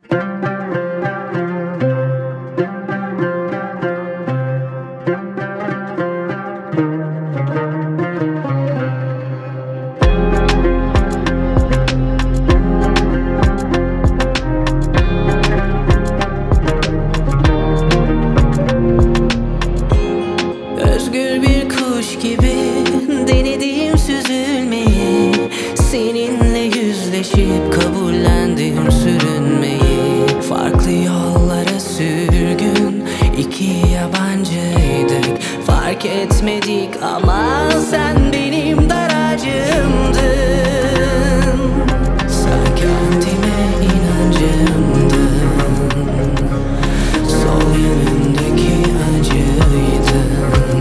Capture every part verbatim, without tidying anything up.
Özgür bir kuş gibi denedim süzülmeyi, seninle yüzleşip kabullendim sürünmeyi. Farklı yollara sürgün, iki yabancıydık, fark etmedik ama sen benim daracımdın. Sen kendime inancımdın, sol yanımdaki acıydın.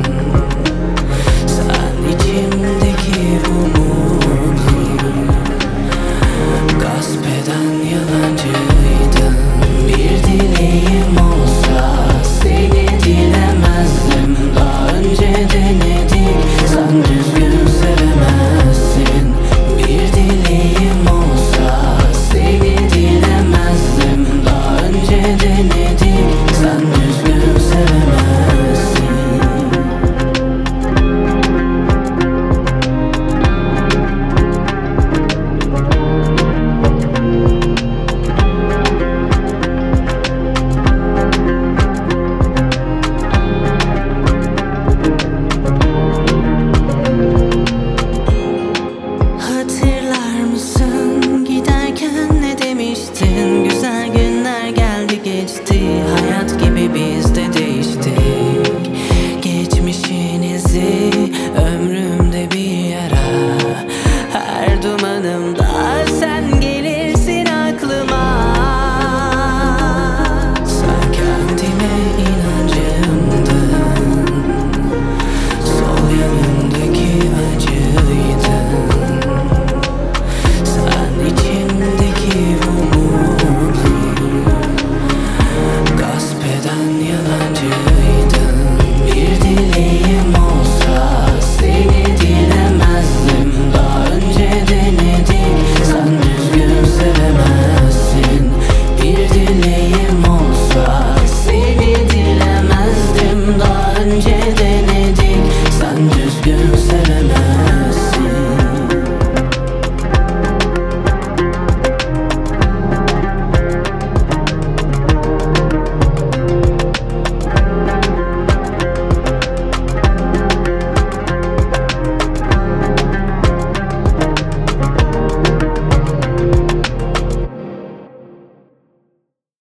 Sen içimdeki umudum, gasp eden yalancıydın. Bir dileğim olsa seni dilemezdim. Daha önce denedik, sen düzgün sevemezsin. Bir dileğim olsa seni dilemezdim. Daha önce denedik, sen düzgün sevemezsin. Hatırlar mısın, giderken ne demiştin? Güzel gün